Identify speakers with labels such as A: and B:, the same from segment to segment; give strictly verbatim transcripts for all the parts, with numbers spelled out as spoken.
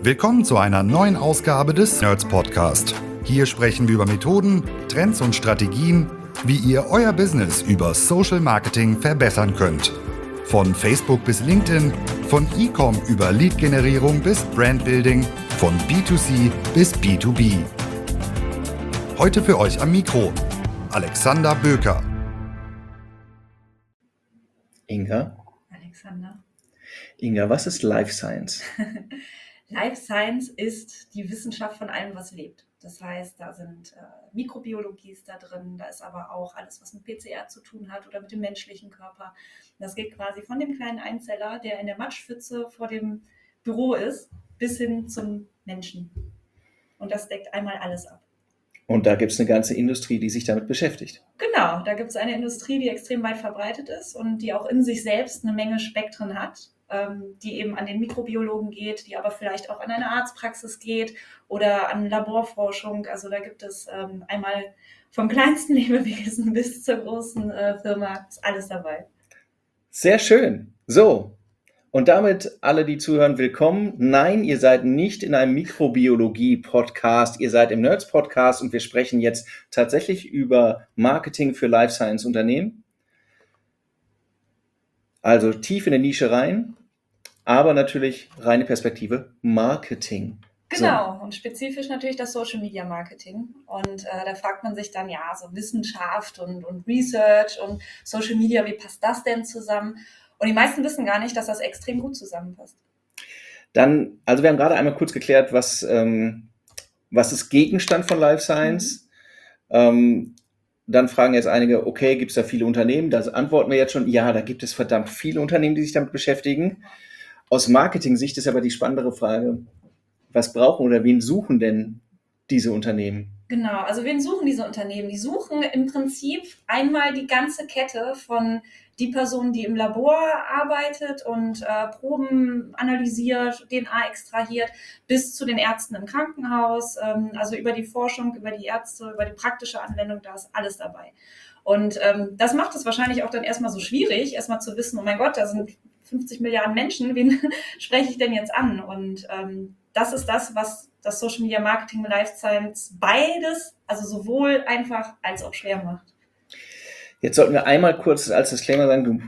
A: Willkommen zu einer neuen Ausgabe des Nerds Podcast. Hier sprechen wir über Methoden, Trends und Strategien, wie ihr euer Business über Social Marketing verbessern könnt. Von Facebook bis LinkedIn, von E-Com über Lead-Generierung bis Brandbuilding, von B zwei C bis B zwei B. Heute für euch am Mikro Alexander Böker.
B: Inga.
C: Alexander.
B: Inga, was ist Life Science?
C: Life Science ist die Wissenschaft von allem, was lebt. Das heißt, da sind äh, Mikrobiologie ist da drin, da ist aber auch alles, was mit P C R zu tun hat oder mit dem menschlichen Körper. Das geht quasi von dem kleinen Einzeller, der in der Matschpfütze vor dem Büro ist, bis hin zum Menschen. Und das deckt einmal alles ab.
B: Und da gibt es eine ganze Industrie, die sich damit beschäftigt.
C: Genau, da gibt es eine Industrie, die extrem weit verbreitet ist und die auch in sich selbst eine Menge Spektren hat, ähm, die eben an den Mikrobiologen geht, die aber vielleicht auch an eine Arztpraxis geht oder an Laborforschung. Also da gibt es ähm, einmal vom kleinsten Lebewesen bis zur großen äh, Firma, ist alles dabei.
B: Sehr schön. So, und damit alle, die zuhören, willkommen. Nein, ihr seid nicht in einem Mikrobiologie-Podcast, ihr seid im Nerds-Podcast und wir sprechen jetzt tatsächlich über Marketing für Life Science-Unternehmen. Also tief in die Nische rein, aber natürlich reine Perspektive Marketing.
C: Genau, so. Und spezifisch natürlich das Social Media Marketing. Und äh, da fragt man sich dann, ja, so Wissenschaft und, und Research und Social Media, wie passt das denn zusammen? Und die meisten wissen gar nicht, dass das extrem gut zusammenpasst. Dann,
B: also wir haben gerade einmal kurz geklärt, was, ähm, was ist Gegenstand von Life Science. Mhm. Ähm, dann fragen jetzt einige, okay, gibt es da viele Unternehmen? Da antworten wir jetzt schon, ja, da gibt es verdammt viele Unternehmen, die sich damit beschäftigen. Aus Marketing-Sicht ist aber die spannendere Frage, was brauchen oder wen suchen denn diese Unternehmen?
C: Genau, also wen suchen diese Unternehmen? Die suchen im Prinzip einmal die ganze Kette von die Person, die im Labor arbeitet und äh, Proben analysiert, D N A extrahiert, bis zu den Ärzten im Krankenhaus, ähm, also über die Forschung, über die Ärzte, über die praktische Anwendung, da ist alles dabei. Und ähm, das macht es wahrscheinlich auch dann erstmal so schwierig, erstmal zu wissen, oh mein Gott, da sind fünfzig Milliarden Menschen, wen spreche ich denn jetzt an? Und ähm, das ist das, was das Social Media Marketing und Life Science beides, also sowohl einfach als auch schwer macht.
B: Jetzt sollten wir einmal kurz als Disclaimer sagen, du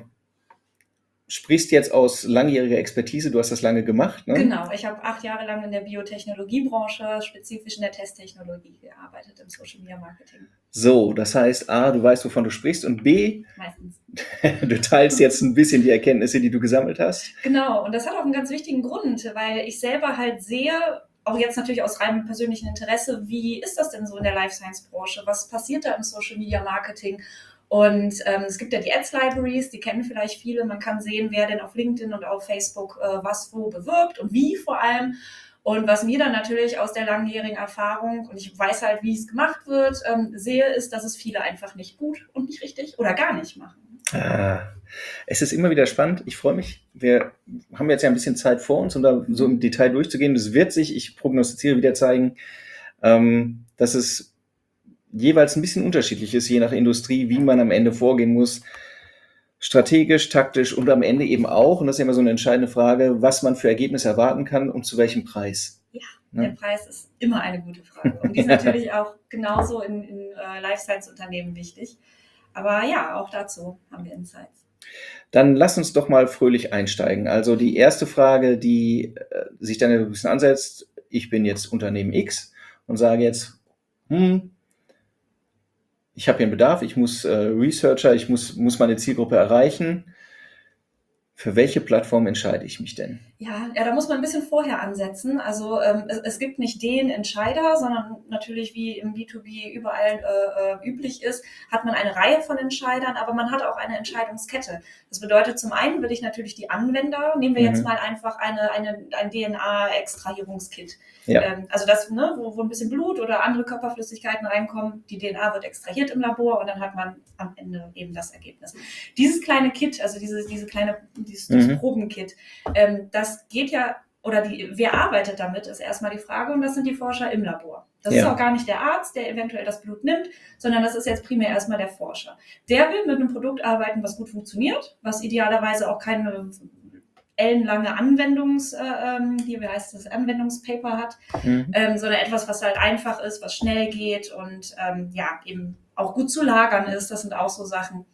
B: sprichst jetzt aus langjähriger Expertise, du hast das lange gemacht, ne?
C: Genau, ich habe acht Jahre lang in der Biotechnologiebranche, spezifisch in der Testtechnologie gearbeitet im Social Media Marketing.
B: So, das heißt, A, du weißt, wovon du sprichst und B,
C: meistens.
B: Du teilst jetzt ein bisschen die Erkenntnisse, die du gesammelt hast.
C: Genau, und das hat auch einen ganz wichtigen Grund, weil ich selber halt sehe, auch jetzt natürlich aus reinem persönlichen Interesse, wie ist das denn so in der Life Science Branche? Was passiert da im Social Media Marketing? Und ähm, es gibt ja die Ads Libraries, die kennen vielleicht viele. Man kann sehen, wer denn auf LinkedIn und auf Facebook äh, was wo bewirbt und wie vor allem. Und was mir dann natürlich aus der langjährigen Erfahrung, und ich weiß halt, wie es gemacht wird, ähm, sehe, ist, dass es viele einfach nicht gut und nicht richtig oder gar nicht machen.
B: Ah, es ist immer wieder spannend. Ich freue mich. Wir haben jetzt ja ein bisschen Zeit vor uns, um da so im Detail durchzugehen. Das wird sich, ich prognostiziere, wieder zeigen, ähm, dass es jeweils ein bisschen unterschiedlich ist, je nach Industrie, wie man am Ende vorgehen muss. Strategisch, taktisch und am Ende eben auch, und das ist ja immer so eine entscheidende Frage, was man für Ergebnisse erwarten kann und zu welchem Preis.
C: Ja, ja. Der Preis ist immer eine gute Frage. Und die ist natürlich auch genauso in, in uh, Life Science Unternehmen wichtig. Aber ja, auch dazu haben wir Insights.
B: Dann lass uns doch mal fröhlich einsteigen. Also die erste Frage, die äh, sich dann ein bisschen ansetzt, ich bin jetzt Unternehmen X und sage jetzt, hm, ich habe hier einen Bedarf, ich muss äh, Researcher, ich muss, muss meine Zielgruppe erreichen. Für welche Plattform entscheide ich mich denn?
C: Ja, ja, da muss man ein bisschen vorher ansetzen. Also ähm, es, es gibt nicht den Entscheider, sondern natürlich, wie im B zwei B überall äh, üblich ist, hat man eine Reihe von Entscheidern, aber man hat auch eine Entscheidungskette. Das bedeutet, zum einen will ich natürlich die Anwender, nehmen wir mhm. jetzt mal einfach eine, eine, ein D N A-Extrahierungskit. Ja. Ähm, also das, ne, wo, wo ein bisschen Blut oder andere Körperflüssigkeiten reinkommen, die D N A wird extrahiert im Labor und dann hat man am Ende eben das Ergebnis. Dieses kleine Kit, also diese, diese kleine dieses, dieses mhm. Probenkit, ähm, das geht ja, oder die, wer arbeitet damit, ist erstmal die Frage, und das sind die Forscher im Labor. Das ja. ist auch gar nicht der Arzt, der eventuell das Blut nimmt, sondern das ist jetzt primär erstmal der Forscher. Der will mit einem Produkt arbeiten, was gut funktioniert, was idealerweise auch keine ellenlange Anwendungs, äh, ähm, hier, wie heißt das, Anwendungspaper hat, mhm. ähm, sondern etwas, was halt einfach ist, was schnell geht und ähm, ja, eben auch gut zu lagern ist. Das sind auch so Sachen.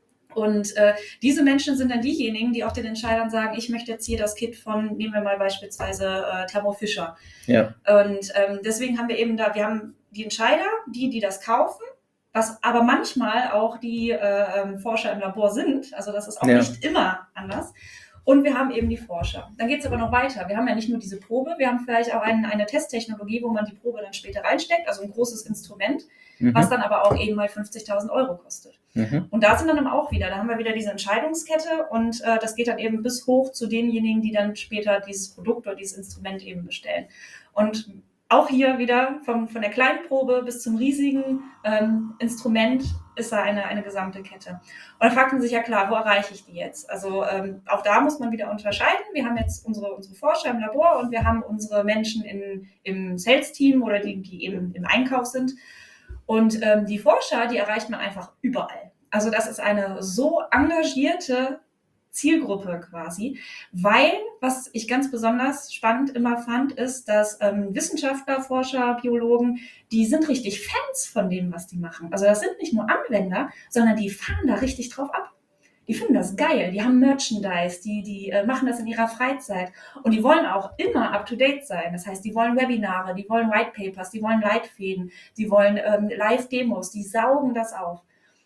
C: Und äh, diese Menschen sind dann diejenigen, die auch den Entscheidern sagen, ich möchte jetzt hier das Kit von, nehmen wir mal beispielsweise äh, Thermo Fisher.
B: Ja.
C: Und ähm, deswegen haben wir eben da, wir haben die Entscheider, die, die das kaufen, was aber manchmal auch die äh, Forscher im Labor sind. Also das ist auch ja. nicht immer anders. Und wir haben eben die Forscher. Dann geht es aber noch weiter. Wir haben ja nicht nur diese Probe, wir haben vielleicht auch ein, eine Testtechnologie, wo man die Probe dann später reinsteckt, also ein großes Instrument, mhm. was dann aber auch eben mal fünfzigtausend Euro kostet. Mhm. Und da sind dann auch wieder, da haben wir wieder diese Entscheidungskette und äh, das geht dann eben bis hoch zu denjenigen, die dann später dieses Produkt oder dieses Instrument eben bestellen. Und auch hier wieder vom, von der kleinen Probe bis zum riesigen ähm, Instrument ist da eine, eine gesamte Kette. Und da fragt man sich ja klar, wo erreiche ich die jetzt? Also ähm, auch da muss man wieder unterscheiden. Wir haben jetzt unsere, unsere Forscher im Labor und wir haben unsere Menschen in, im Sales-Team oder die, die eben im Einkauf sind. Und ähm, die Forscher, die erreicht man einfach überall. Also das ist eine so engagierte Zielgruppe quasi, weil, was ich ganz besonders spannend immer fand, ist, dass ähm, Wissenschaftler, Forscher, Biologen, die sind richtig Fans von dem, was die machen. Also das sind nicht nur Anwender, sondern die fahren da richtig drauf ab. Die finden das geil, die haben Merchandise, die, die äh, machen das in ihrer Freizeit und die wollen auch immer up-to-date sein. Das heißt, die wollen Webinare, die wollen Whitepapers, die wollen Leitfäden, die wollen ähm, Live-Demos, die saugen das auf.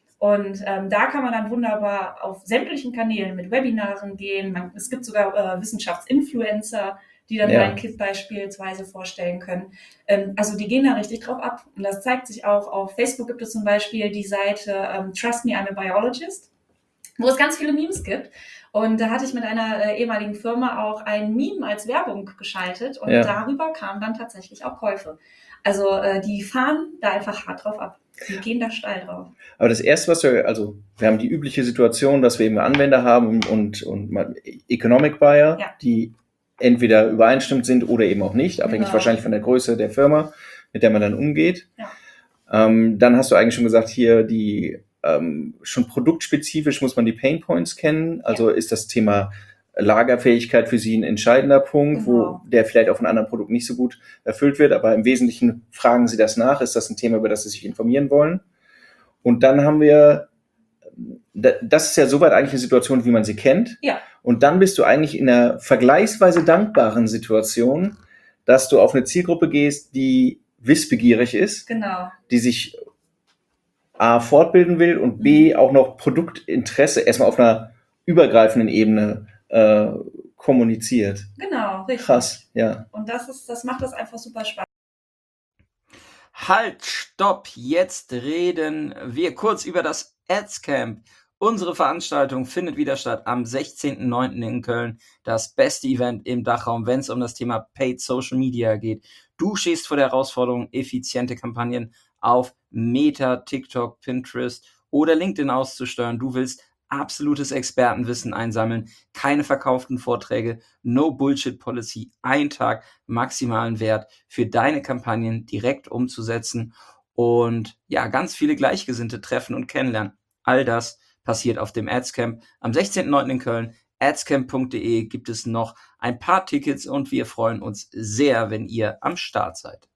C: Und ähm, da kann man dann wunderbar auf sämtlichen Kanälen mit Webinaren gehen. Man, es gibt sogar äh, Wissenschaftsinfluencer, die dann ja. ein Kit beispielsweise vorstellen können. Ähm, also die gehen da richtig drauf ab. Und das zeigt sich auch auf Facebook gibt es zum Beispiel die Seite ähm, Trust Me, I'm a Biologist, wo es ganz viele Memes gibt. Und da hatte ich mit einer äh, ehemaligen Firma auch ein Meme als Werbung geschaltet und ja. darüber kamen dann tatsächlich auch Käufe. Also äh, die fahren da einfach hart drauf ab. Die gehen da steil drauf.
B: Aber das Erste, was wir, also wir haben die übliche Situation, dass wir eben Anwender haben und, und Economic Buyer, ja. die entweder übereinstimmend sind oder eben auch nicht, abhängig genau. wahrscheinlich von der Größe der Firma, mit der man dann umgeht. Ja. Ähm, dann hast du eigentlich schon gesagt, hier die ähm, schon produktspezifisch muss man die Pain Points kennen. Also ja. ist das Thema Lagerfähigkeit für Sie ein entscheidender Punkt, genau. wo der vielleicht auf einem anderen Produkt nicht so gut erfüllt wird, aber im Wesentlichen fragen Sie das nach. Ist das ein Thema, über das Sie sich informieren wollen? Und dann haben wir, das ist ja soweit eigentlich eine Situation, wie man sie kennt.
C: Ja.
B: Und dann bist du eigentlich in einer vergleichsweise dankbaren Situation, dass du auf eine Zielgruppe gehst, die wissbegierig ist,
C: genau.
B: die sich A, fortbilden will und B, auch noch Produktinteresse erstmal auf einer übergreifenden Ebene äh, kommuniziert.
C: Genau, richtig.
B: Krass, ja.
C: Und das ist, das macht das einfach super spannend.
D: Halt, stopp, jetzt reden wir kurz über das Ads-Camp. Unsere Veranstaltung findet wieder statt am sechzehnten neunten in Köln. Das beste Event im Dachraum, wenn es um das Thema Paid Social Media geht. Du stehst vor der Herausforderung, effiziente Kampagnen auf Meta, TikTok, Pinterest oder LinkedIn auszusteuern. Du willst absolutes Expertenwissen einsammeln, keine verkauften Vorträge, no Bullshit Policy, ein Tag maximalen Wert für deine Kampagnen direkt umzusetzen und ja, ganz viele Gleichgesinnte treffen und kennenlernen. All das passiert auf dem Adscamp am sechzehnten neunten in Köln. adscamp punkt de gibt es noch ein paar Tickets und wir freuen uns sehr, wenn ihr am Start seid.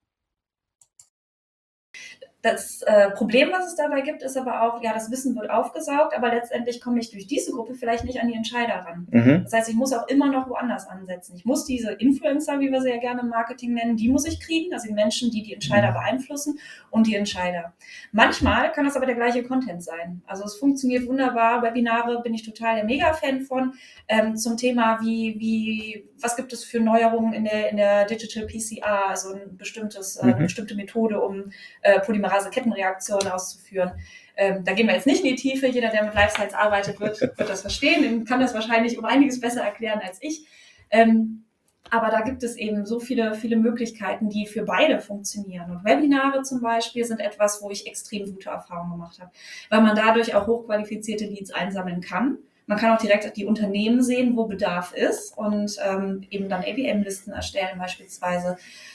C: Das äh, Problem, was es dabei gibt, ist aber auch, ja, das Wissen wird aufgesaugt, aber letztendlich komme ich durch diese Gruppe vielleicht nicht an die Entscheider ran. Mhm. Das heißt, ich muss auch immer noch woanders ansetzen. Ich muss diese Influencer, wie wir sie ja gerne im Marketing nennen, die muss ich kriegen, also die Menschen, die die Entscheider mhm. beeinflussen und die Entscheider. Manchmal kann das aber der gleiche Content sein. Also es funktioniert wunderbar. Webinare bin ich total der Mega-Fan von. Ähm, zum Thema, wie, wie, was gibt es für Neuerungen in der, in der Digital P C R, also ein bestimmtes, äh, eine
B: Mhm.
C: bestimmte Methode, um äh, Polymerase-Kettenreaktionen auszuführen. Ähm, da gehen wir jetzt nicht in die Tiefe. Jeder, der mit Life Science arbeitet, wird, wird das verstehen. Dem kann das wahrscheinlich um einiges besser erklären als ich. Ähm, aber da gibt es eben so viele, viele Möglichkeiten, die für beide funktionieren. Und Webinare zum Beispiel sind etwas, wo ich extrem gute Erfahrungen gemacht habe, weil man dadurch auch hochqualifizierte Leads einsammeln kann. Man kann auch direkt die Unternehmen sehen, wo Bedarf ist und ähm, eben dann A B M-Listen erstellen beispielsweise.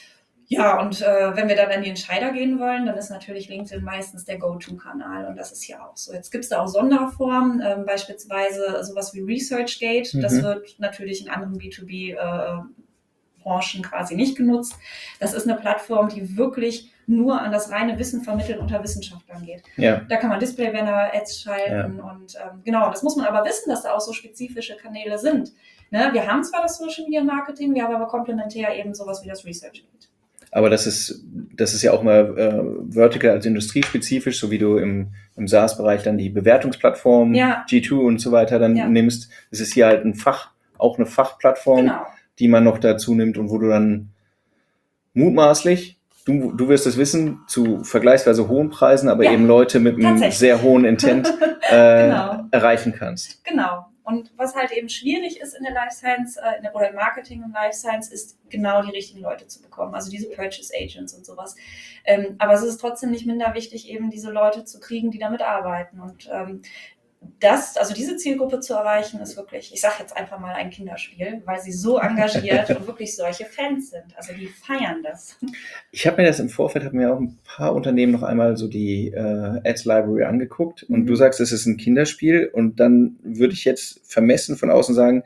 C: Ja, und äh, wenn wir dann an die Entscheider gehen wollen, dann ist natürlich LinkedIn meistens der Go-To-Kanal und das ist hier auch so. Jetzt gibt es da auch Sonderformen, ähm, beispielsweise sowas wie ResearchGate.
B: Mhm.
C: Das wird natürlich in anderen B zwei B äh, Branchen quasi nicht genutzt. Das ist eine Plattform, die wirklich nur an das reine Wissen vermitteln unter Wissenschaftlern geht.
B: Ja.
C: Da kann man Display-Banner-Ads schalten ja. und ähm, genau, das muss man aber wissen, dass da auch so spezifische Kanäle sind. Ne? Wir haben zwar das Social Media Marketing, wir haben aber komplementär eben sowas wie das ResearchGate.
B: Aber das ist, das ist ja auch mal äh, vertical, also industriespezifisch, so wie du im, im SaaS-Bereich dann die Bewertungsplattform
C: ja.
B: G zwei und so weiter dann ja. nimmst. Das ist hier halt ein Fach, auch eine Fachplattform,
C: genau.
B: die man noch dazu nimmt und wo du dann mutmaßlich, du, du wirst es wissen, zu vergleichsweise hohen Preisen, aber ja. eben Leute mit einem sehr hohen Intent äh, genau. erreichen kannst.
C: Genau. Und was halt eben schwierig ist in der Life Science, äh, in der, oder im Marketing und Life Science, ist genau die richtigen Leute zu bekommen, also diese Purchase Agents und sowas. Ähm, aber es ist trotzdem nicht minder wichtig, eben diese Leute zu kriegen, die damit arbeiten. Und ähm, das, also diese Zielgruppe zu erreichen, ist wirklich, ich sage jetzt einfach mal ein Kinderspiel, weil sie so engagiert und wirklich solche Fans sind. Also die feiern das.
B: Ich habe mir das im Vorfeld, habe mir auch ein paar Unternehmen noch einmal so die äh, Ads Library angeguckt und mhm. du sagst, es ist ein Kinderspiel und dann würde ich jetzt vermessen von außen sagen,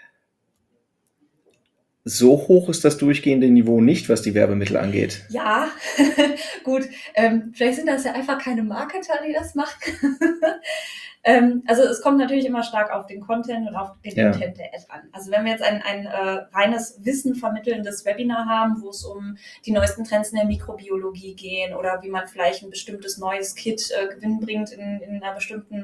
B: so hoch ist das durchgehende Niveau nicht, was die Werbemittel angeht.
C: Ja, gut. Ähm, vielleicht sind das ja einfach keine Marketer, die das machen. ähm, also es kommt natürlich immer stark auf den Content und auf den
B: ja.
C: Intent der Ad an. Also wenn wir jetzt ein, ein äh, reines Wissen vermittelndes Webinar haben, wo es um die neuesten Trends in der Mikrobiologie gehen oder wie man vielleicht ein bestimmtes neues Kit äh, gewinnbringend in, in einer bestimmten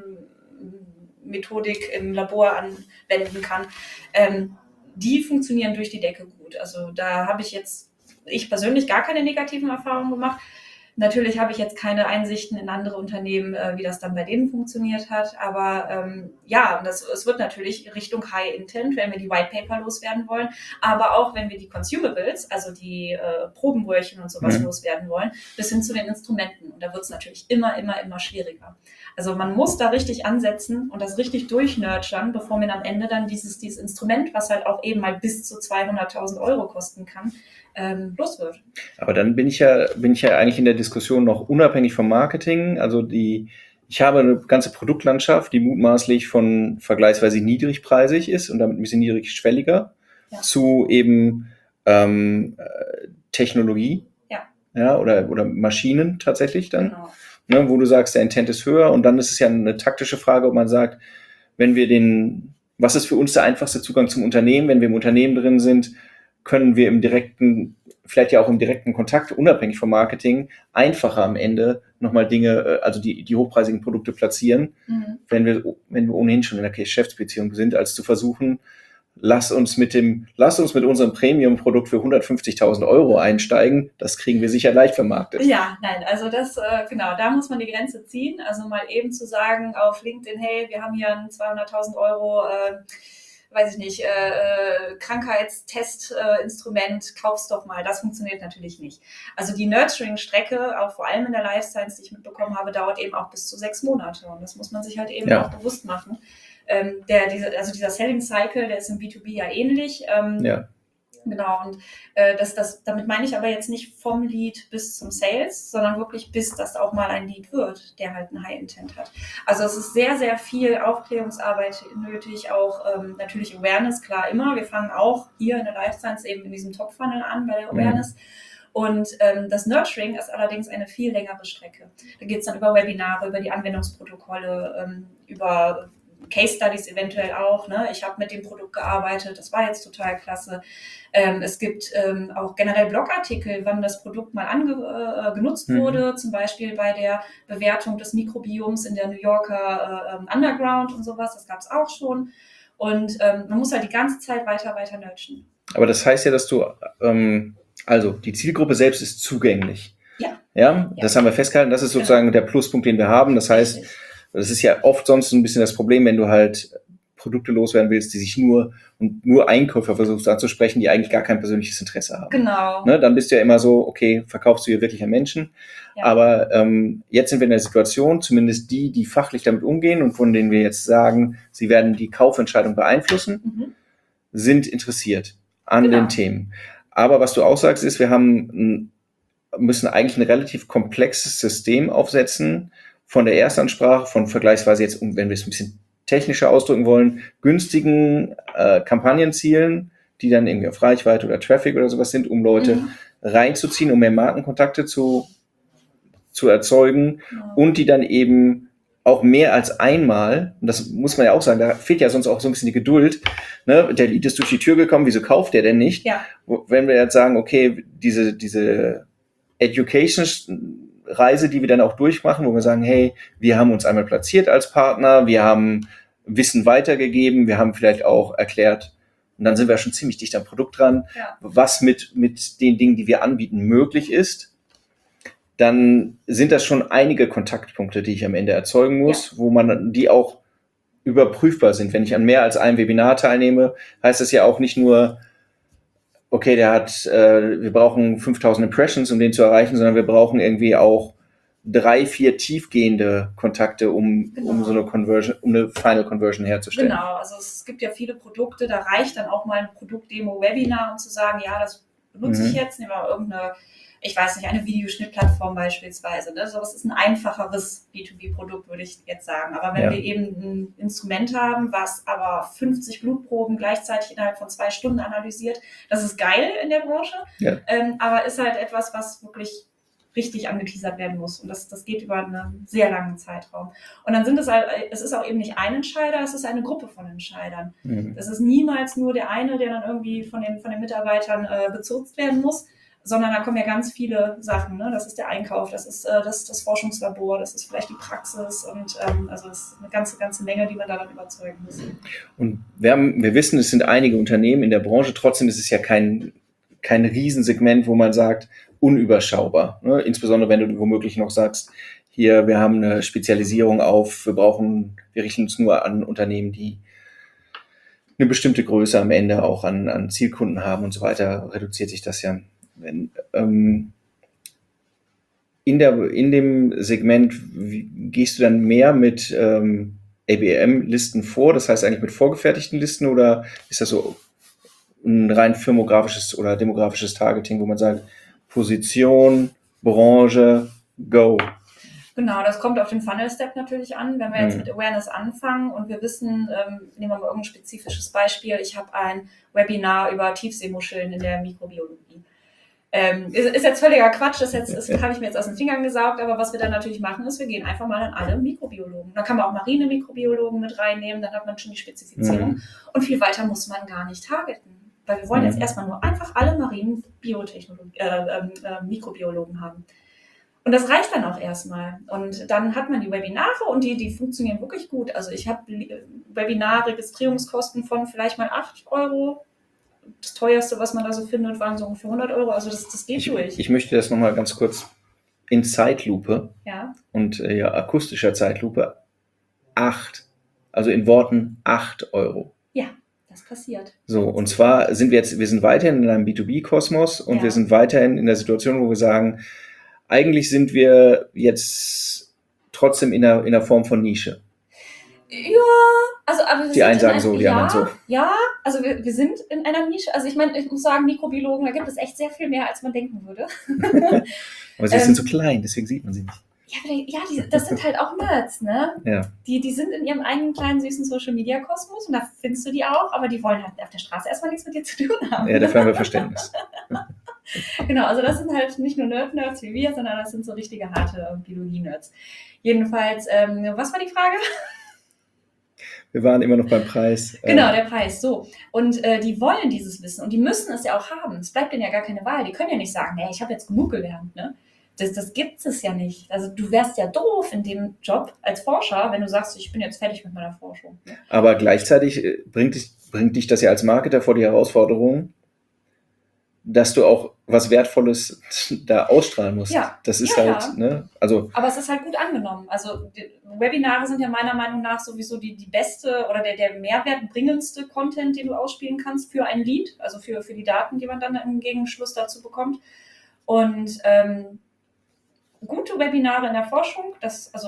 C: Methodik im Labor anwenden kann, ähm, die funktionieren durch die Decke gut. Also da habe ich jetzt, ich persönlich gar keine negativen Erfahrungen gemacht. Natürlich habe ich jetzt keine Einsichten in andere Unternehmen, äh, wie das dann bei denen funktioniert hat. Aber ähm, ja, das, es wird natürlich Richtung High Intent, wenn wir die White Paper loswerden wollen. Aber auch wenn wir die Consumables, also die äh, Probenröhrchen und sowas mhm. loswerden wollen, bis hin zu den Instrumenten. Und da wird es natürlich immer, immer, immer schwieriger. Also man muss da richtig ansetzen und das richtig durchnurturen, bevor man am Ende dann dieses, dieses Instrument, was halt auch eben mal bis zu zweihunderttausend Euro kosten kann, ähm, los wird.
B: Aber dann bin ich ja, bin ich ja eigentlich in der Diskussion noch unabhängig vom Marketing. Also die, ich habe eine ganze Produktlandschaft, die mutmaßlich von vergleichsweise niedrigpreisig ist und damit ein bisschen niedrigschwelliger ja. zu eben ähm, Technologie
C: ja.
B: Ja, oder, oder Maschinen tatsächlich dann.
C: Genau.
B: Ne, wo du sagst, der Intent ist höher und dann ist es ja eine taktische Frage, ob man sagt, wenn wir den, was ist für uns der einfachste Zugang zum Unternehmen, wenn wir im Unternehmen drin sind, können wir im direkten, vielleicht ja auch im direkten Kontakt, unabhängig vom Marketing, einfacher am Ende nochmal Dinge, also die, die hochpreisigen Produkte platzieren, mhm. wenn wir, wenn wir ohnehin schon in der Geschäftsbeziehung sind, als zu versuchen, lass uns mit dem, lass uns mit unserem Premium-Produkt für hundertfünfzigtausend Euro einsteigen. Das kriegen wir sicher leicht vermarktet.
C: Ja, nein, also das, äh, genau, da muss man die Grenze ziehen. Also mal eben zu sagen auf LinkedIn, hey, wir haben hier ein zweihunderttausend Euro, äh, weiß ich nicht, äh, Krankheitstestinstrument, äh, kauf's doch mal. Das funktioniert natürlich nicht. Also die Nurturing-Strecke, auch vor allem in der Life Science, die ich mitbekommen habe, dauert eben auch bis zu sechs Monate. Und das muss man sich halt eben ja. auch bewusst machen. Ähm, der, diese, also dieser Selling Cycle, der ist im B zwei B ja ähnlich. Ähm,
B: ja.
C: Genau, und äh, das, das, damit meine ich aber jetzt nicht vom Lead bis zum Sales, sondern wirklich bis das auch mal ein Lead wird, der halt einen High Intent hat. Also es ist sehr, sehr viel Aufklärungsarbeit nötig, auch ähm, natürlich Awareness, klar immer. Wir fangen auch hier in der Life Science eben in diesem Top-Funnel an bei der Awareness. Mhm. Und ähm, das Nurturing ist allerdings eine viel längere Strecke. Da geht es dann über Webinare, über die Anwendungsprotokolle, ähm, über Case Studies eventuell auch. Ne? Ich habe mit dem Produkt gearbeitet, das war jetzt total klasse. Ähm, es gibt ähm, auch generell Blogartikel, wann das Produkt mal ange, äh, genutzt mhm. wurde, zum Beispiel bei der Bewertung des Mikrobioms in der New Yorker äh, Underground und sowas, das gab es auch schon. Und ähm, man muss halt die ganze Zeit weiter, weiter nurturen.
B: Aber das heißt ja, dass du, ähm, also die Zielgruppe selbst ist zugänglich.
C: Ja.
B: Ja,
C: ja.
B: Das haben wir festgehalten, das ist sozusagen genau. der Pluspunkt, den wir haben. Das heißt, Richtig. Das ist ja oft sonst ein bisschen das Problem, wenn du halt Produkte loswerden willst, die sich nur und nur Einkäufer versuchst anzusprechen, die eigentlich gar kein persönliches Interesse haben.
C: Genau.
B: Ne, dann bist du ja immer so, okay, verkaufst du hier wirklich an Menschen. Ja. Aber ähm, jetzt sind wir in der Situation, zumindest die, die fachlich damit umgehen und von denen wir jetzt sagen, sie werden die Kaufentscheidung beeinflussen, mhm. sind interessiert an genau. den Themen. Aber was du auch sagst, ist, wir haben, müssen eigentlich ein relativ komplexes System aufsetzen, von der Erstansprache, von vergleichsweise jetzt, wenn wir es ein bisschen technischer ausdrücken wollen, günstigen äh, Kampagnenzielen, die dann irgendwie auf Reichweite oder Traffic oder sowas sind, um Leute mhm. reinzuziehen, um mehr Markenkontakte zu, zu erzeugen ja. und die dann eben auch mehr als einmal, und das muss man ja auch sagen, da fehlt ja sonst auch so ein bisschen die Geduld, ne? Der Lead ist durch die Tür gekommen, wieso kauft der denn nicht?
C: Ja.
B: Wenn wir jetzt sagen, okay, diese, diese Education-Reise, die wir dann auch durchmachen, wo wir sagen, hey, wir haben uns einmal platziert als Partner, wir haben Wissen weitergegeben, wir haben vielleicht auch erklärt, und dann sind wir schon ziemlich dicht am Produkt dran,
C: ja.
B: was mit, mit den Dingen, die wir anbieten, möglich ist. Dann sind das schon einige Kontaktpunkte, die ich am Ende erzeugen muss, ja. wo man, die auch überprüfbar sind. Wenn ich an mehr als einem Webinar teilnehme, heißt das ja auch nicht nur, okay, der hat, äh, wir brauchen fünftausend Impressions, um den zu erreichen, sondern wir brauchen irgendwie auch drei, vier tiefgehende Kontakte, um, genau. um so eine Conversion, um eine Final Conversion herzustellen.
C: Genau, also es gibt ja viele Produkte, da reicht dann auch mal ein Produktdemo-Webinar, um zu sagen, ja, das benutze mhm. ich jetzt, nehmen wir irgendeine, ich weiß nicht, eine Videoschnittplattform beispielsweise. Ne? So, das ist ein einfacheres B zwei B-Produkt, würde ich jetzt sagen. Aber wenn ja. wir eben ein Instrument haben, was aber fünfzig Blutproben gleichzeitig innerhalb von zwei Stunden analysiert, das ist geil in der Branche,
B: ja.
C: ähm, aber ist halt etwas, was wirklich richtig angeteasert werden muss. Und das, das geht über einen sehr langen Zeitraum. Und dann sind es halt, es ist auch eben nicht ein Entscheider, es ist eine Gruppe von Entscheidern.
B: Mhm.
C: Es ist niemals nur der eine, der dann irgendwie von den, von den Mitarbeitern äh, bezirzt werden muss, sondern da kommen ja ganz viele Sachen. Ne? Das ist der Einkauf, das ist äh, das, das Forschungslabor, das ist vielleicht die Praxis und ähm, also es ist eine ganze, ganze Menge, die man da dann überzeugen muss.
B: Und wir, haben, wir wissen, es sind einige Unternehmen in der Branche, trotzdem ist es ja kein, kein Riesensegment, wo man sagt, unüberschaubar. Ne? Insbesondere wenn du womöglich noch sagst, hier, wir haben eine Spezialisierung auf, wir brauchen, wir richten uns nur an Unternehmen, die eine bestimmte Größe am Ende auch an, an Zielkunden haben und so weiter, reduziert sich das ja. Wenn, ähm, in, der, in dem Segment wie, gehst du dann mehr mit ähm, A B M-Listen vor, das heißt eigentlich mit vorgefertigten Listen, oder ist das so ein rein firmografisches oder demografisches Targeting, wo man sagt, Position, Branche, go?
C: Genau, das kommt auf den Funnel-Step natürlich an. Wenn wir jetzt
B: mhm.
C: mit Awareness anfangen und wir wissen, ähm, nehmen wir mal irgendein spezifisches Beispiel, ich habe ein Webinar über Tiefseemuscheln in der Mikrobiologie. Ähm, ist, ist jetzt völliger Quatsch, das, jetzt, das habe ich mir jetzt aus den Fingern gesaugt, aber was wir dann natürlich machen, ist, wir gehen einfach mal an alle Mikrobiologen. Da kann man auch Marine-Mikrobiologen mit reinnehmen, dann hat man schon die Spezifizierung. Mhm. Und viel weiter muss man gar nicht targeten. Weil wir wollen mhm. jetzt erstmal nur einfach alle marinen Biotechnologie, äh, äh, Mikrobiologen haben. Und das reicht dann auch erstmal. Und dann hat man die Webinare und die, die funktionieren wirklich gut. Also ich habe Webinar-Registrierungskosten von vielleicht mal acht Euro. Das teuerste, was man da so findet, waren so ungefähr hundert Euro. Also das, das geht
B: ich,
C: durch.
B: Ich möchte das nochmal ganz kurz in Zeitlupe
C: ja.
B: und äh, ja, akustischer Zeitlupe. Acht, also in Worten acht Euro.
C: Ja, das passiert.
B: So, und zwar sind wir jetzt, wir sind weiterhin in einem B zwei B-Kosmos und
C: ja.
B: wir sind weiterhin in der Situation, wo wir sagen, eigentlich sind wir jetzt trotzdem in der, in der Form von Nische.
C: Ja, also aber wir
B: die einen sagen
C: ein,
B: so, die
C: ja,
B: anderen so.
C: Ja, also wir, wir sind in einer Nische. Also ich meine, ich muss sagen, Mikrobiologen, da gibt es echt sehr viel mehr, als man denken würde.
B: Aber sie ähm, sind so klein, deswegen sieht man sie nicht.
C: Ja, die, ja die, das sind halt auch Nerds, ne?
B: Ja.
C: Die, die sind in ihrem eigenen kleinen, süßen Social-Media-Kosmos und da findest du die auch, aber die wollen halt auf der Straße erstmal nichts mit dir zu tun haben.
B: Ja, dafür haben wir Verständnis.
C: Genau, also das sind halt nicht nur Nerd-Nerds wie wir, sondern das sind so richtige harte Biologie-Nerds. Jedenfalls, ähm, was war die Frage?
B: Wir waren immer noch beim Preis.
C: Genau, der Preis, so. Und äh, die wollen dieses Wissen und die müssen es ja auch haben. Es bleibt denen ja gar keine Wahl. Die können ja nicht sagen, nee, ich habe jetzt genug gelernt. Ne? Das, das gibt es ja nicht. Also du wärst ja doof in dem Job als Forscher, wenn du sagst, ich bin jetzt fertig mit meiner Forschung. Ne?
B: Aber gleichzeitig bringt dich, bringt dich das ja als Marketer vor die Herausforderung, dass du auch was Wertvolles da ausstrahlen musst.
C: Ja.
B: Das ist
C: ja,
B: halt,
C: ja.
B: ne, also.
C: Aber es ist halt gut angenommen. Also Webinare sind ja meiner Meinung nach sowieso die, die beste oder der, der mehrwertbringendste Content, den du ausspielen kannst für ein Lead, also für, für die Daten, die man dann im Gegenschluss dazu bekommt. Und ähm, gute Webinare in der Forschung, das, also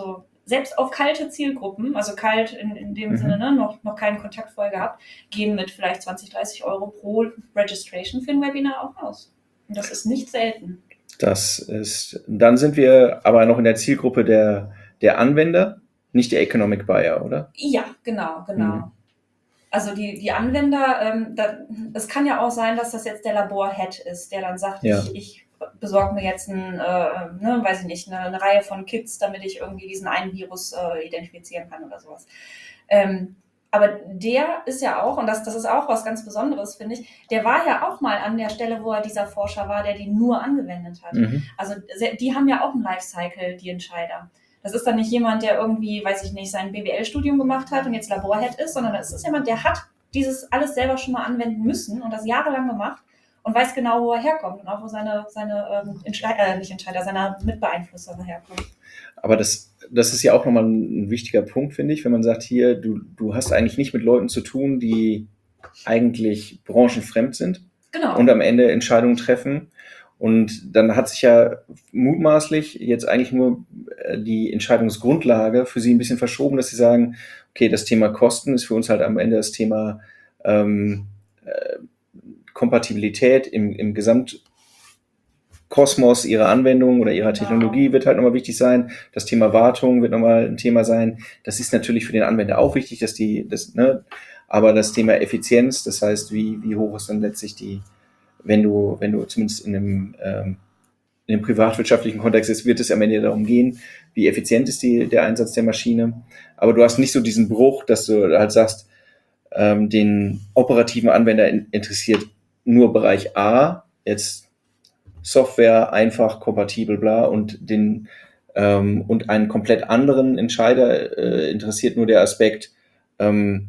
C: selbst auf kalte Zielgruppen, also kalt in, in dem
B: Mhm.
C: Sinne, ne, noch, noch keinen Kontakt vorher gehabt, gehen mit vielleicht zwanzig, dreißig Euro pro Registration für ein Webinar auch raus. Und das ist nicht selten.
B: Das ist, dann sind wir aber noch in der Zielgruppe der, der Anwender, nicht der Economic Buyer, oder?
C: Ja, genau, genau.
B: Mhm.
C: Also die, die Anwender, ähm, da, es kann ja auch sein, dass das jetzt der Labor-Head ist, der dann sagt,
B: Ja.
C: ich, ich besorge mir jetzt ein, äh, ne, weiß ich nicht, eine, eine Reihe von Kits, damit ich irgendwie diesen einen Virus äh, identifizieren kann oder sowas. Ähm, aber der ist ja auch, und das, das ist auch was ganz Besonderes, finde ich, der war ja auch mal an der Stelle, wo er dieser Forscher war, der den nur angewendet hat.
B: Mhm.
C: Also se- die haben ja auch einen Lifecycle, die Entscheider. Das ist dann nicht jemand, der irgendwie, weiß ich nicht, sein B W L-Studium gemacht hat und jetzt Laborhead ist, sondern es ist jemand, der hat dieses alles selber schon mal anwenden müssen und das jahrelang gemacht und weiß genau, wo er herkommt und auch wo seine, seine ähm, Entschei- äh, nicht Entscheider, seine Mitbeeinflusser herkommen.
B: Aber das, das ist ja auch nochmal ein wichtiger Punkt, finde ich, wenn man sagt, hier, du, du hast eigentlich nicht mit Leuten zu tun, die eigentlich branchenfremd sind
C: Genau.
B: und am Ende Entscheidungen treffen. Und dann hat sich ja mutmaßlich jetzt eigentlich nur äh, die Entscheidungsgrundlage für sie ein bisschen verschoben, dass sie sagen, okay, das Thema Kosten ist für uns halt am Ende das Thema ähm, äh, Kompatibilität im, im Gesamtkosmos ihrer Anwendung oder ihrer Technologie wird halt nochmal wichtig sein. Das Thema Wartung wird nochmal ein Thema sein. Das ist natürlich für den Anwender auch wichtig, dass die, das, ne, aber das Thema Effizienz, das heißt, wie, wie hoch ist dann letztlich die, wenn du, wenn du zumindest in einem, ähm, in einem privatwirtschaftlichen Kontext ist, wird es am Ende darum gehen, wie effizient ist die, der Einsatz der Maschine. Aber du hast nicht so diesen Bruch, dass du halt sagst, ähm, den operativen Anwender in, interessiert nur Bereich A, jetzt Software, einfach, kompatibel, bla, und den ähm, und einen komplett anderen Entscheider äh, interessiert nur der Aspekt ähm,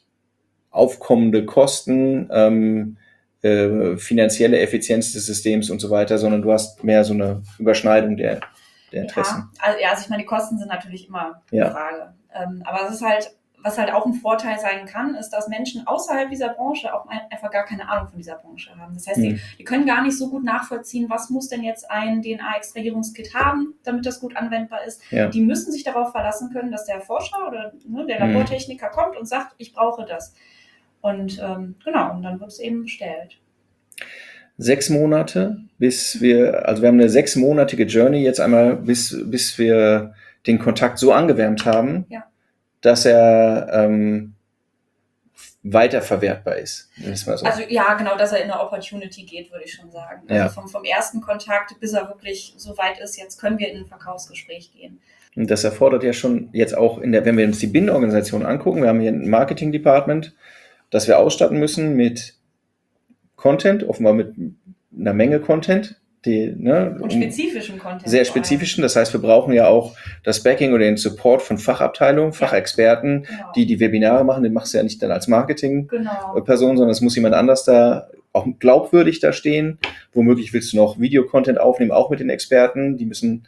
B: aufkommende Kosten, ähm, äh, finanzielle Effizienz des Systems und so weiter, sondern du hast mehr so eine Überschneidung der, der Interessen.
C: Ja, also, ja, also ich meine, die Kosten sind natürlich immer eine
B: Ja.
C: Frage. Ähm, aber es ist halt, was halt auch ein Vorteil sein kann, ist, dass Menschen außerhalb dieser Branche auch ein- einfach gar keine Ahnung von dieser Branche haben. Das heißt, die,
B: Mhm.
C: die können gar nicht so gut nachvollziehen, was muss denn jetzt ein D N A-Extrahierungskit haben, damit das gut anwendbar ist.
B: Ja.
C: Die müssen sich darauf verlassen können, dass der Forscher oder ne, der
B: Mhm.
C: Labortechniker kommt und sagt, ich brauche das. Und ähm, genau, und dann wird es eben bestellt.
B: Sechs Monate, bis wir, also wir haben eine sechsmonatige Journey jetzt einmal, bis, bis wir den Kontakt so angewärmt haben,
C: Ja.
B: dass er ähm, weiterverwertbar ist. Nenn es mal so.
C: Also ja, genau, dass er in eine Opportunity geht, würde ich schon sagen. Also
B: Ja.
C: vom, vom ersten Kontakt, bis er wirklich so weit ist, jetzt können wir in ein Verkaufsgespräch gehen.
B: Und das erfordert ja schon jetzt auch in der, wenn wir uns die B I N-Organisation angucken, wir haben hier ein Marketing-Department, das wir ausstatten müssen mit Content, offenbar mit einer Menge Content, die, ne,
C: Und spezifischen Content.
B: sehr
C: vor allem.
B: spezifischen. Das heißt, wir brauchen ja auch das Backing oder den Support von Fachabteilungen, Fachexperten,
C: Genau.
B: die die Webinare machen. Den machst du ja nicht dann als Marketing-Person,
C: Genau.
B: sondern es muss jemand anders da auch glaubwürdig da stehen. Womöglich willst du noch Videocontent aufnehmen, auch mit den Experten. Die müssen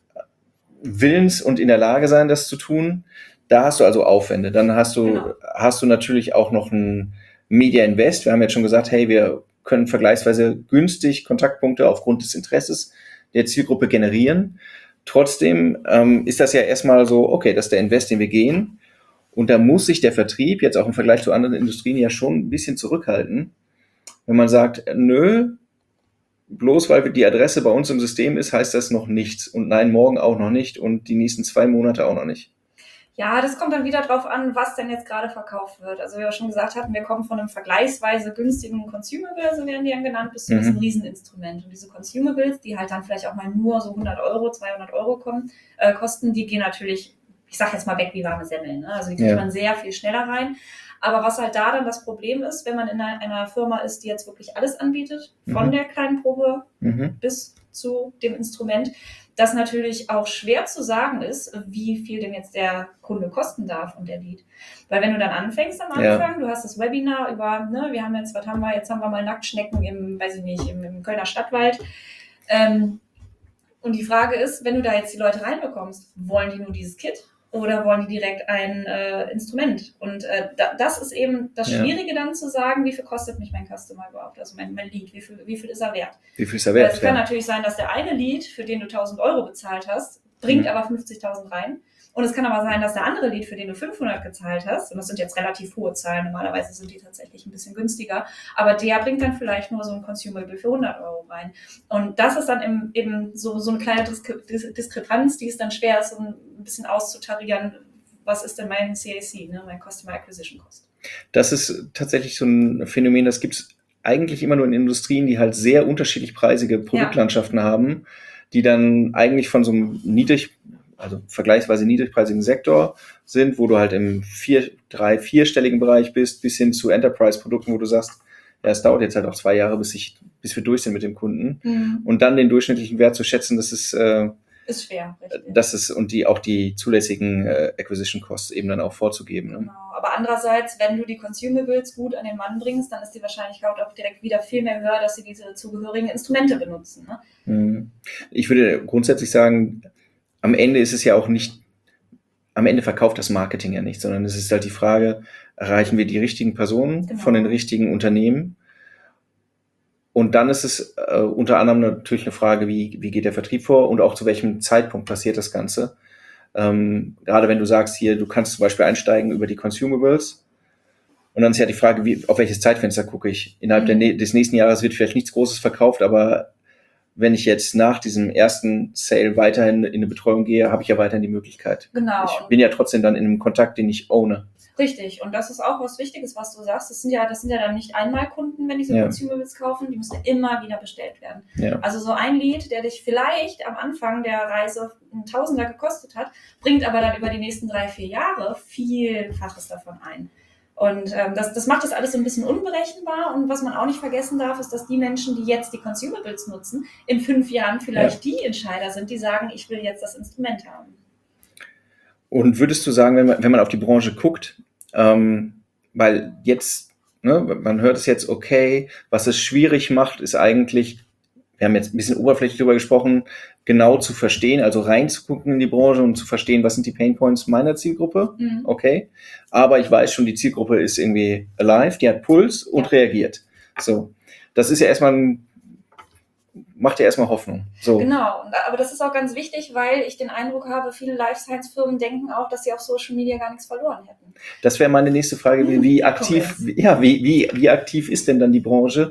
B: willens und in der Lage sein, das zu tun. Da hast du also Aufwände. Dann hast du,
C: Genau.
B: hast du natürlich auch noch ein Media Invest. Wir haben jetzt schon gesagt, hey, wir können vergleichsweise günstig Kontaktpunkte aufgrund des Interesses der Zielgruppe generieren. Trotzdem ähm, ist das ja erstmal so, okay, das ist der Invest, den wir gehen. Und da muss sich der Vertrieb jetzt auch im Vergleich zu anderen Industrien ja schon ein bisschen zurückhalten. Wenn man sagt, nö, bloß weil die Adresse bei uns im System ist, heißt das noch nichts. Und nein, morgen auch noch nicht und die nächsten zwei Monate auch noch nicht.
C: Ja, das kommt dann wieder drauf an, was denn jetzt gerade verkauft wird. Also wie wir schon gesagt hatten, wir kommen von einem vergleichsweise günstigen Consumable, so werden die dann genannt, bis zu
B: Mhm.
C: diesem Rieseninstrument. Und diese Consumables, die halt dann vielleicht auch mal nur so hundert Euro, zweihundert Euro kommen, äh, kosten, die gehen natürlich, ich sag jetzt mal weg wie warme Semmeln. Ne? Also die kriegt
B: Ja.
C: man sehr viel schneller rein. Aber was halt da dann das Problem ist, wenn man in einer, einer Firma ist, die jetzt wirklich alles anbietet, von
B: Mhm.
C: der kleinen Probe
B: Mhm.
C: bis zu dem Instrument, dass natürlich auch schwer zu sagen ist, wie viel denn jetzt der Kunde kosten darf und der Lead. Weil wenn du dann anfängst am
B: Ja.
C: Anfang, du hast das Webinar über, ne, wir haben jetzt, was haben wir, jetzt haben wir mal Nacktschnecken im, weiß ich nicht, im, im Kölner Stadtwald. Ähm, und die Frage ist, wenn du da jetzt die Leute reinbekommst, wollen die nur dieses Kit? Oder wollen die direkt ein äh, Instrument? Und äh, da, das ist eben das
B: Ja.
C: Schwierige dann zu sagen, wie viel kostet mich mein Customer überhaupt, also mein, mein Lead, wie viel, wie viel ist er wert?
B: Wie viel ist er
C: Weil
B: wert?
C: es kann
B: Ja.
C: natürlich sein, dass der eine Lead, für den du tausend Euro bezahlt hast, bringt
B: Mhm.
C: aber fünfzigtausend rein. Und es kann aber sein, dass der andere Lead, für den du fünfhundert gezahlt hast, und das sind jetzt relativ hohe Zahlen, normalerweise sind die tatsächlich ein bisschen günstiger, aber der bringt dann vielleicht nur so ein Consumable für hundert Euro rein. Und das ist dann im, eben so, so eine kleine Diskre- Diskrepanz, die es dann schwer ist, so ein bisschen auszutarieren, was ist denn mein C A C, ne, mein Customer Acquisition Cost.
B: Das ist tatsächlich so ein Phänomen, das gibt es eigentlich immer nur in Industrien, die halt sehr unterschiedlich preisige Produktlandschaften ja. haben, die dann eigentlich von so einem niedrig, also vergleichsweise niedrigpreisigen Sektor sind, wo du halt im vier, drei, vierstelligen Bereich bist, bis hin zu Enterprise-Produkten, wo du sagst, ja, es dauert jetzt halt auch zwei Jahre, bis ich, bis wir durch sind mit dem Kunden. Mhm. Und dann den durchschnittlichen Wert zu schätzen, das ist, äh,
C: ist schwer. Richtig.
B: Das ist, und die auch die zulässigen äh, Acquisition Costs eben dann auch vorzugeben. Ne?
C: Genau. Aber andererseits, wenn du die Consumables gut an den Mann bringst, dann ist die Wahrscheinlichkeit auch direkt wieder viel mehr höher, dass sie diese zugehörigen Instrumente benutzen. Ne?
B: Ich würde grundsätzlich sagen, am Ende ist es ja auch nicht, am Ende verkauft das Marketing ja nicht, sondern es ist halt die Frage, erreichen wir die richtigen Personen genau. von den richtigen Unternehmen? Und dann ist es äh, unter anderem natürlich eine Frage, wie, wie geht der Vertrieb vor und auch zu welchem Zeitpunkt passiert das Ganze. Ähm, gerade wenn du sagst, hier, du kannst zum Beispiel einsteigen über die Consumables und dann ist ja die Frage, wie, auf welches Zeitfenster gucke ich. Innerhalb mhm. der, des nächsten Jahres wird vielleicht nichts Großes verkauft, aber wenn ich jetzt nach diesem ersten Sale weiterhin in eine Betreuung gehe, habe ich ja weiterhin die Möglichkeit.
C: Genau.
B: Ich bin ja trotzdem dann in einem Kontakt, den ich owne.
C: Richtig, und das ist auch was Wichtiges, was du sagst. Das sind ja, das sind ja dann nicht einmal Kunden, wenn die so ja. Consumables kaufen, die müssen immer wieder bestellt werden. Ja. Also so ein Lead, der dich vielleicht am Anfang der Reise ein Tausender gekostet hat, bringt aber dann über die nächsten drei, vier Jahre Vielfaches davon ein. Und ähm, das, das macht das alles so ein bisschen unberechenbar. Und was man auch nicht vergessen darf, ist, dass die Menschen, die jetzt die Consumables nutzen, in fünf Jahren vielleicht ja. die Entscheider sind, die sagen, ich will jetzt das Instrument haben.
B: Und würdest du sagen, wenn man, wenn man auf die Branche guckt, ähm, weil jetzt, ne, man hört es jetzt, okay, was es schwierig macht, ist eigentlich, wir haben jetzt ein bisschen oberflächlich darüber gesprochen, genau zu verstehen, also reinzugucken in die Branche und zu verstehen, was sind die Painpoints meiner Zielgruppe, mhm. okay, aber ich weiß schon, die Zielgruppe ist irgendwie alive, die hat Puls und ja. reagiert. So, das ist ja erstmal ein macht ja erstmal Hoffnung. So.
C: Genau, aber das ist auch ganz wichtig, weil ich den Eindruck habe, viele Life Science Firmen denken auch, dass sie auf Social Media gar nichts verloren hätten.
B: Das wäre meine nächste Frage, wie, wie aktiv, ja, wie, wie, wie aktiv ist denn dann die Branche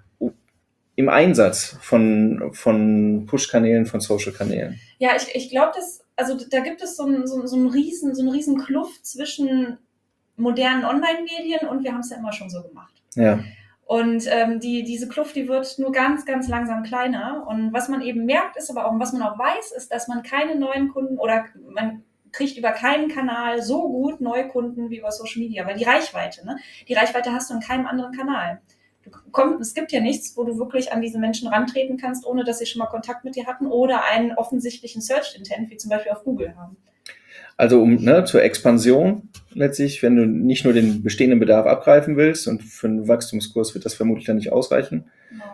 B: im Einsatz von, von Push-Kanälen, von Social-Kanälen?
C: Ja, ich, ich glaube, dass, also da gibt es so einen so, so einen riesen, so einen riesen Kluft zwischen modernen Online-Medien und wir haben es ja immer schon so gemacht.
B: Ja.
C: Und ähm, die, diese Kluft, die wird nur ganz, ganz langsam kleiner. Und was man eben merkt, ist aber auch, was man auch weiß, ist, dass man keine neuen Kunden oder man kriegt über keinen Kanal so gut neue Kunden wie über Social Media, weil die Reichweite, ne? Die Reichweite hast du in keinem anderen Kanal. Du komm, es gibt ja nichts, wo du wirklich an diese Menschen rantreten kannst, ohne dass sie schon mal Kontakt mit dir hatten oder einen offensichtlichen Search-Intent, wie zum Beispiel auf Google haben.
B: Also um ne, zur Expansion letztlich, wenn du nicht nur den bestehenden Bedarf abgreifen willst und für einen Wachstumskurs wird das vermutlich dann nicht ausreichen. Genau.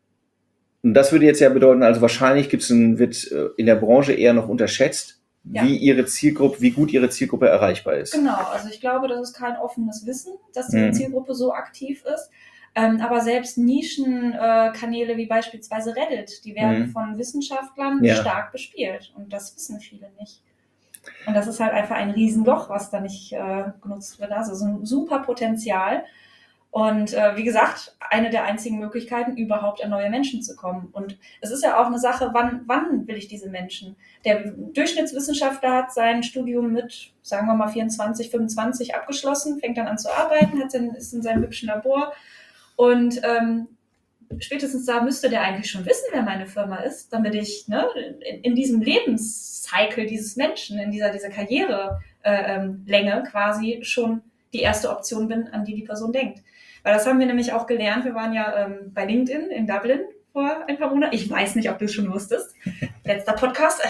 B: Und das würde jetzt ja bedeuten, also wahrscheinlich gibt's ein, wird in der Branche eher noch unterschätzt, ja. wie ihre Zielgruppe, wie gut ihre Zielgruppe erreichbar ist.
C: Genau, also ich glaube, das ist kein offenes Wissen, dass die mhm. Zielgruppe so aktiv ist. Ähm, aber selbst Nischenkanäle äh, wie beispielsweise Reddit, die werden mhm. von Wissenschaftlern ja. stark bespielt und das wissen viele nicht. Und das ist halt einfach ein Riesenloch, was da nicht äh, genutzt wird. Also so ein super Potenzial. Und äh, wie gesagt, eine der einzigen Möglichkeiten, überhaupt an neue Menschen zu kommen. Und es ist ja auch eine Sache, wann, wann will ich diese Menschen? Der Durchschnittswissenschaftler hat sein Studium mit, sagen wir mal, vierundzwanzig, fünfundzwanzig abgeschlossen, fängt dann an zu arbeiten, hat in, ist in seinem hübschen Labor. Und ähm, spätestens da müsste der eigentlich schon wissen, wer meine Firma ist, damit ich ne, in, in diesem Lebenscycle dieses Menschen, in dieser, dieser Karrierelänge äh, quasi schon die erste Option bin, an die die Person denkt. Weil das haben wir nämlich auch gelernt. Wir waren ja ähm, bei LinkedIn in Dublin vor ein paar Monaten. Ich weiß nicht, ob du es schon wusstest. Letzter Podcast.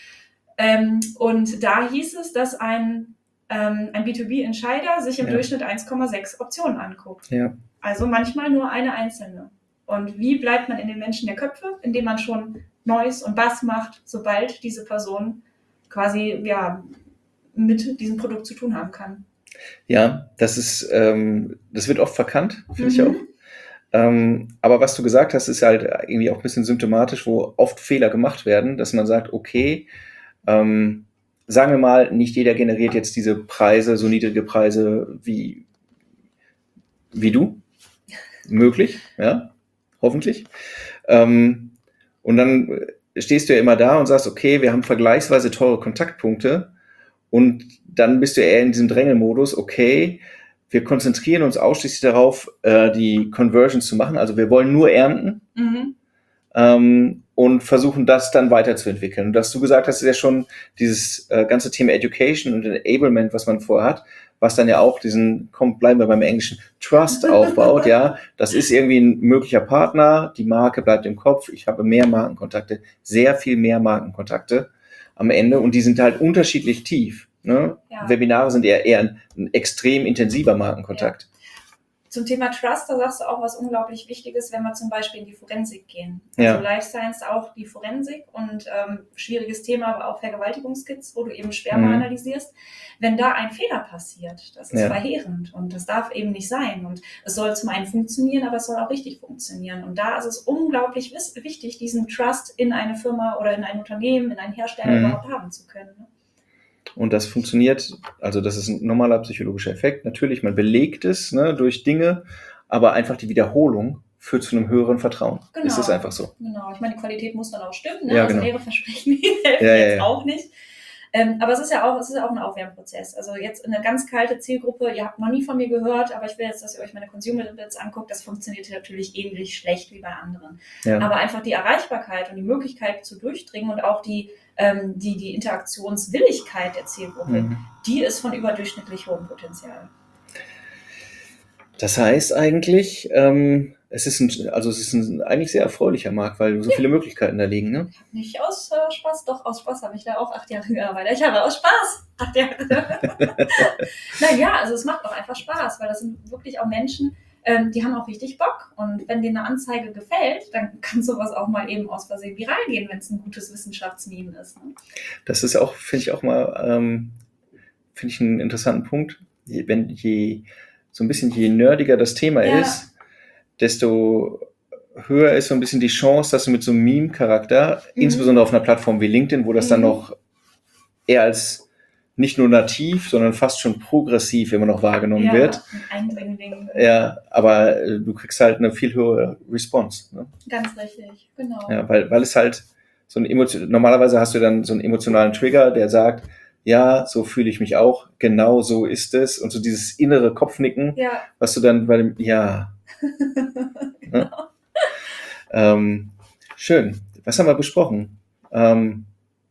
C: ähm, und da hieß es, dass ein, ähm, ein B zwei B-Entscheider sich im ja. Durchschnitt eins Komma sechs Optionen anguckt.
B: Ja.
C: Also manchmal nur eine einzelne. Und wie bleibt man in den Menschen der Köpfe? Indem man schon Noise und Bass macht, sobald diese Person quasi ja, mit diesem Produkt zu tun haben kann.
B: Ja, das ist, ähm, das wird oft verkannt, finde mhm. ich auch. Ähm, aber was du gesagt hast, ist halt irgendwie auch ein bisschen symptomatisch, wo oft Fehler gemacht werden, dass man sagt, okay, ähm, sagen wir mal, nicht jeder generiert jetzt diese Preise, so niedrige Preise wie, wie du. Möglich, ja, hoffentlich. Ähm, und dann stehst du ja immer da und sagst, okay, wir haben vergleichsweise teure Kontaktpunkte und dann bist du eher in diesem Drängelmodus, okay, wir konzentrieren uns ausschließlich darauf, äh, die Conversions zu machen, also wir wollen nur ernten. Mhm. Ähm, und versuchen das dann weiterzuentwickeln. Und was du gesagt hast, ist ja schon dieses äh, ganze Thema Education und Enablement, was man vorhat, was dann ja auch diesen, komm, bleiben wir beim Englischen, Trust aufbaut, ja. Das ist irgendwie ein möglicher Partner, die Marke bleibt im Kopf, ich habe mehr Markenkontakte, sehr viel mehr Markenkontakte am Ende und die sind halt unterschiedlich tief. Ne? Ja. Webinare sind eher, eher ein, ein extrem intensiver Markenkontakt.
C: Ja. Zum Thema Trust, da sagst du auch was unglaublich Wichtiges, wenn wir zum Beispiel in die Forensik gehen. Also ja. Life Science auch die Forensik und ähm, schwieriges Thema, aber auch Vergewaltigungskits, wo du eben Sperma mhm. analysierst. Wenn da ein Fehler passiert, das ist ja. verheerend und das darf eben nicht sein. Und es soll zum einen funktionieren, aber es soll auch richtig funktionieren. Und da ist es unglaublich wichtig, diesen Trust in eine Firma oder in ein Unternehmen, in einen Hersteller mhm. überhaupt haben zu können. Ne?
B: Und das funktioniert, also das ist ein normaler psychologischer Effekt. Natürlich, man belegt es ne, durch Dinge, aber einfach die Wiederholung führt zu einem höheren Vertrauen. Genau. Es ist einfach so.
C: Genau, ich meine, die Qualität muss dann auch stimmen. Ne?
B: Ja,
C: also
B: genau.
C: leere Versprechen die helfen
B: ja,
C: jetzt
B: ja, ja.
C: auch nicht. Ähm, aber es ist ja auch, es ist ja auch ein Aufwärmprozess. Also jetzt eine ganz kalte Zielgruppe, ihr habt noch nie von mir gehört, aber ich will jetzt, dass ihr euch meine Consumer-Bits anguckt, das funktioniert natürlich ähnlich schlecht wie bei anderen. Ja. Aber einfach die Erreichbarkeit und die Möglichkeit zu durchdringen und auch die, ähm, die, die Interaktionswilligkeit der Zielgruppe, mhm. die ist von überdurchschnittlich hohem Potenzial.
B: Das heißt eigentlich, ähm, es ist ein, also es ist ein eigentlich sehr erfreulicher Markt, weil so ja. viele Möglichkeiten da liegen, ne?
C: Ich habe nicht aus äh, Spaß, doch aus Spaß habe ich da auch acht Jahre gearbeitet. Ich habe aus Spaß acht Jahre. Naja, also es macht auch einfach Spaß, weil das sind wirklich auch Menschen, ähm, die haben auch richtig Bock. Und wenn denen eine Anzeige gefällt, dann kann sowas auch mal eben aus Versehen viral gehen, wenn es ein gutes Wissenschaftsmeme ist. Ne?
B: Das ist auch, finde ich auch mal, ähm, finde ich einen interessanten Punkt. Je, wenn je so ein bisschen je nerdiger das Thema ja. ist, desto höher ist so ein bisschen die Chance, dass du mit so einem Meme-Charakter, mhm. insbesondere auf einer Plattform wie LinkedIn, wo das mhm. dann noch eher als nicht nur nativ, sondern fast schon progressiv immer noch wahrgenommen
C: ja,
B: wird.
C: Ein Eindringling.
B: Ja, aber du kriegst halt eine viel höhere Response. Ne?
C: Ganz richtig, genau.
B: Ja, weil, weil es halt so ein Emotion, normalerweise hast du dann so einen emotionalen Trigger, der sagt, ja, so fühle ich mich auch, genau so ist es. Und so dieses innere Kopfnicken,
C: ja.
B: was du dann bei dem, ja. genau. ne? ähm, schön. Was haben wir besprochen? Ähm,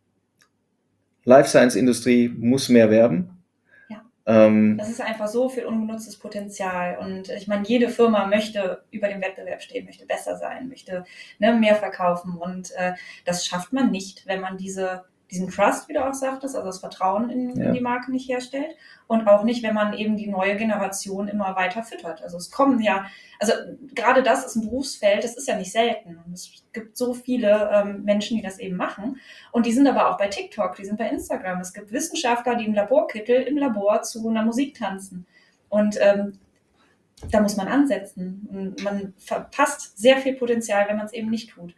B: Life Science Industrie muss mehr werben.
C: Ja.
B: Ähm,
C: das ist einfach so viel ungenutztes Potenzial. Und ich meine, jede Firma möchte über dem Wettbewerb stehen, möchte besser sein, möchte ne, mehr verkaufen. Und äh, das schafft man nicht, wenn man diese diesen Trust, wie du auch sagtest, also das Vertrauen in, ja. in die Marke nicht herstellt und auch nicht, wenn man eben die neue Generation immer weiter füttert. Also es kommen ja, also gerade das ist ein Berufsfeld, das ist ja nicht selten. Und es gibt so viele ähm, Menschen, die das eben machen und die sind aber auch bei TikTok, die sind bei Instagram. Es gibt Wissenschaftler, die im Laborkittel im Labor zu einer Musik tanzen und ähm, da muss man ansetzen. Und man verpasst sehr viel Potenzial, wenn man es eben nicht tut.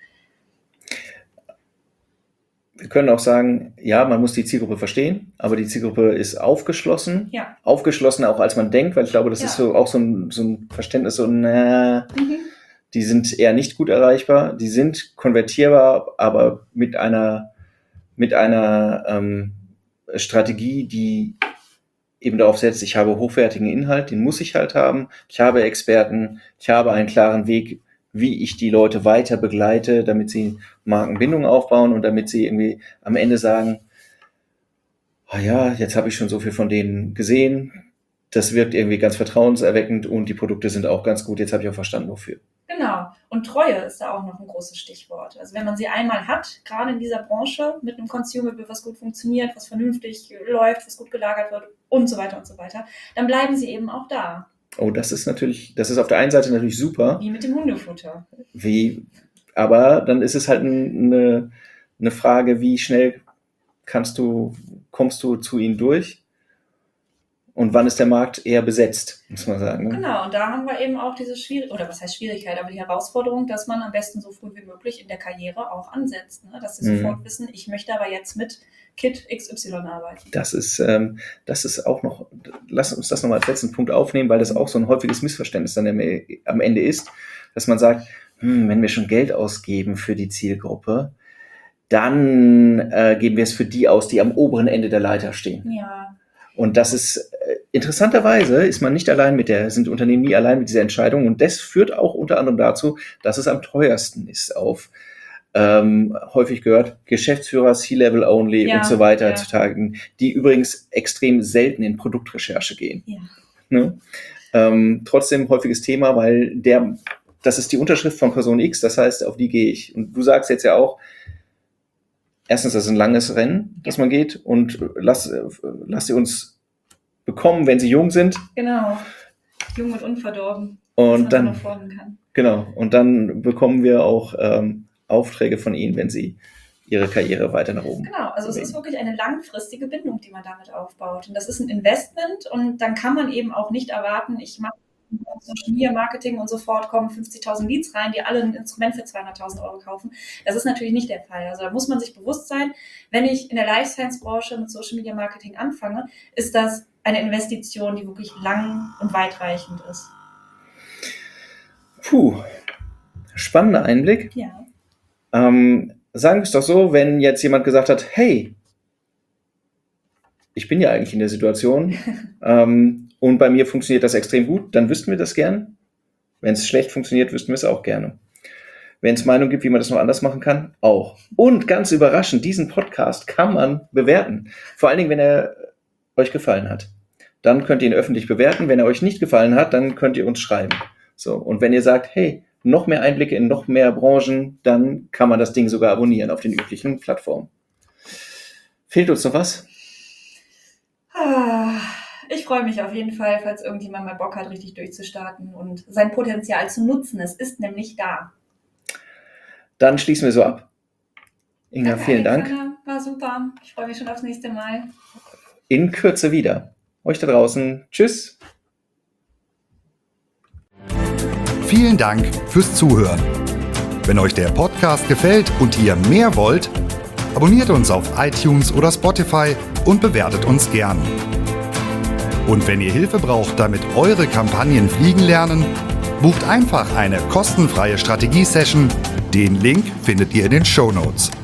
B: Wir können auch sagen, ja, man muss die Zielgruppe verstehen, aber die Zielgruppe ist aufgeschlossen.
C: Ja.
B: Aufgeschlossen auch als man denkt, weil ich glaube, das ja. ist so auch so ein, so ein Verständnis, so, na, mhm. die sind eher nicht gut erreichbar, die sind konvertierbar, aber mit einer, mit einer ähm, Strategie, die eben darauf setzt, ich habe hochwertigen Inhalt, den muss ich halt haben, ich habe Experten, ich habe einen klaren Weg, wie ich die Leute weiter begleite, damit sie Markenbindung aufbauen und damit sie irgendwie am Ende sagen, ah ja, jetzt habe ich schon so viel von denen gesehen, das wirkt irgendwie ganz vertrauenserweckend und die Produkte sind auch ganz gut, jetzt habe ich auch verstanden, wofür.
C: Genau, und Treue ist da auch noch ein großes Stichwort. Also wenn man sie einmal hat, gerade in dieser Branche, mit einem Consumable, was gut funktioniert, was vernünftig läuft, was gut gelagert wird und so weiter und so weiter, dann bleiben sie eben auch da.
B: Oh, das ist natürlich, das ist auf der einen Seite natürlich super.
C: Wie mit dem Hundefutter.
B: Wie, aber dann ist es halt eine, eine Frage, wie schnell kannst du, kommst du zu ihnen durch? und wann ist der Markt eher besetzt, muss man sagen. Ne?
C: Genau, und da haben wir eben auch diese Schwierigkeit, oder was heißt Schwierigkeit, aber die Herausforderung, dass man am besten so früh wie möglich in der Karriere auch ansetzt. Ne? Dass sie mhm. sofort wissen, ich möchte aber jetzt mit Kit X Y arbeiten.
B: Das ist, ähm, das ist auch noch, lass uns das nochmal als letzten Punkt aufnehmen, weil das auch so ein häufiges Missverständnis dann am Ende ist, dass man sagt, hm, wenn wir schon Geld ausgeben für die Zielgruppe, dann äh, geben wir es für die aus, die am oberen Ende der Leiter stehen.
C: Ja.
B: Und das ist, äh, interessanterweise ist man nicht allein mit der, sind Unternehmen nie allein mit dieser Entscheidung und das führt auch unter anderem dazu, dass es am teuersten ist auf, ähm, häufig gehört, Geschäftsführer, C-Level only ja, und so weiter ja. zu tagen, die übrigens extrem selten in Produktrecherche gehen. Ja. Ne? Ähm, trotzdem häufiges Thema, weil der, das ist die Unterschrift von Person X, das heißt, auf die gehe ich. Und du sagst jetzt ja auch, erstens, das ist ein langes Rennen, das man geht und lass, lass sie uns bekommen, wenn sie jung sind.
C: Genau, jung und unverdorben.
B: Und dann, kann. Genau, und dann bekommen wir auch ähm, Aufträge von ihnen, wenn sie ihre Karriere weiter nach oben.
C: Genau, also bewegen. Es ist wirklich eine langfristige Bindung, die man damit aufbaut. Und das ist ein Investment und dann kann man eben auch nicht erwarten, ich mache Social Media Marketing und sofort kommen fünfzigtausend Leads rein, die alle ein Instrument für zweihunderttausend Euro kaufen. Das ist natürlich nicht der Fall. Also da muss man sich bewusst sein, wenn ich in der Life Science Branche mit Social Media Marketing anfange, ist das eine Investition, die wirklich lang und weitreichend ist.
B: Puh, spannender Einblick.
C: Ja.
B: Ähm, sagen wir es doch so, wenn jetzt jemand gesagt hat, hey, ich bin ja eigentlich in der Situation, ähm, und bei mir funktioniert das extrem gut, dann wüssten wir das gern. Wenn es schlecht funktioniert, wüssten wir es auch gerne. Wenn es Meinungen gibt, wie man das noch anders machen kann, auch. Und ganz überraschend, diesen Podcast kann man bewerten. Vor allen Dingen, wenn er euch gefallen hat. Dann könnt ihr ihn öffentlich bewerten. Wenn er euch nicht gefallen hat, dann könnt ihr uns schreiben. So. Und wenn ihr sagt, hey, noch mehr Einblicke in noch mehr Branchen, dann kann man das Ding sogar abonnieren auf den üblichen Plattformen. Fehlt uns noch was?
C: Ah. Ich freue mich auf jeden Fall, falls irgendjemand mal Bock hat, richtig durchzustarten und sein Potenzial zu nutzen. Es ist nämlich da.
B: Dann schließen wir so ab. Inga,
C: Danke,
B: vielen Dank.
C: Alexander. War super. Ich freue mich schon aufs nächste Mal.
B: In Kürze wieder. Euch da draußen. Tschüss.
A: Vielen Dank fürs Zuhören. Wenn euch der Podcast gefällt und ihr mehr wollt, abonniert uns auf iTunes oder Spotify und bewertet uns gern. Und wenn ihr Hilfe braucht, damit eure Kampagnen fliegen lernen, bucht einfach eine kostenfreie Strategie-Session. Den Link findet ihr in den Shownotes.